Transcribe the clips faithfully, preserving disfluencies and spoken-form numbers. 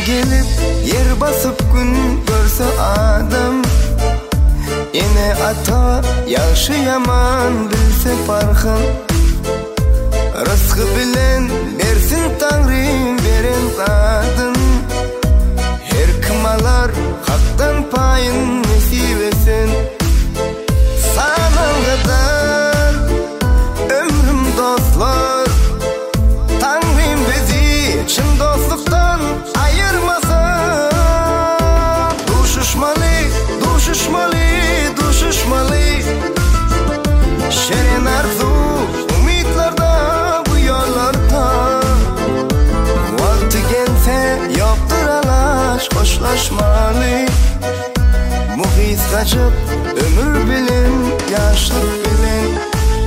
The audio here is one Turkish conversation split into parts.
gelip yer basıp gün görse adam, ene ata yaşı yaman bilse farkın. Rızkı bilen bersin Tanrım beren kadın, her kımalar haktan payın nesip etsin. Sana kadar ömrüm dostlar, Tanrım bizi çın dostluktan ayırmasın. Düşüşmalı, düşüşmalı, düşüşmalı, şerin arzu umutlarda bu yollarda. Vakti gelse yoktur alaş hoşlaşmalı, bu his kaçıp ömür bilen, yaşlık bilen.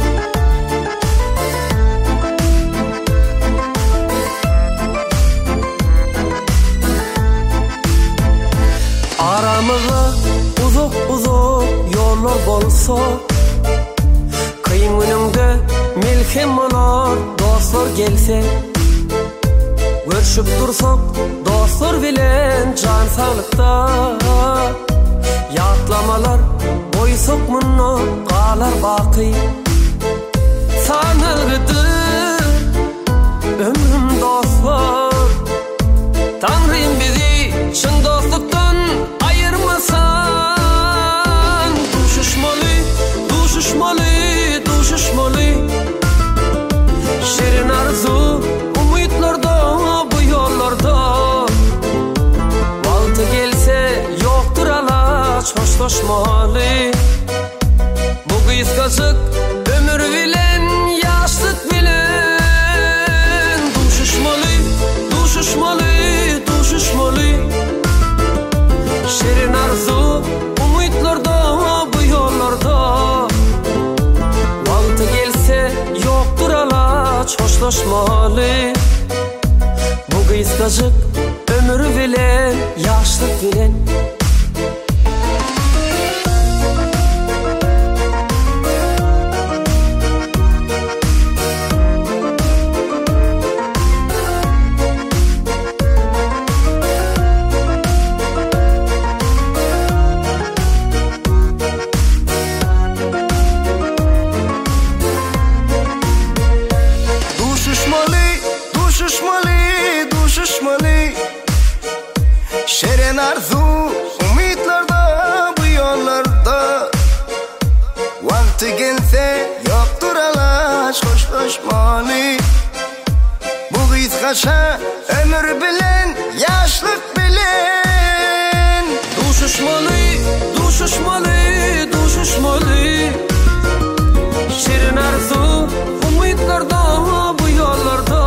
Aramıza uzak uzak yollar bolsa, kıyın gününde melhem olar dostlar gelse. Görüşüp dursak dostlar bilen can sağlıkta, yatlamalar boysak munno qalar baqi. Sanırdı ömrüm dostlar, Tanrım bizi çın dostluktan ayırmasan. Düşüşmalı, düşüşmalı, düşüşmalı, şirin arzu umutlarda bu yollarda. Vakti gelse yoktur alaç hoşlaşmalı, bu kıskacık ömür bilen, yaşlık bilen. Düşüşmalı, düşüşmalı, düşüşmalı, şirin arzu umutlarda bu yollarda. Vakti gelse yoktur alaç hoşlaşmalı, bu kıskacık ömür bilen, yaşlık bilen. Şerin arzu umutlarda bu yollarda. Vakti gelse yoktur alaş hoşlaşmalı, bu his kaça ömür bilen, yaşlık bilen. Düşüşmalı, düşüşmalı, düşüşmalı, şirin arzu umutlarda bu yollarda.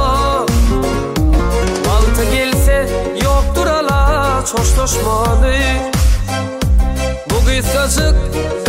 Vakti gelse yoktur alaç hoşlaşmalı, bu kıskacık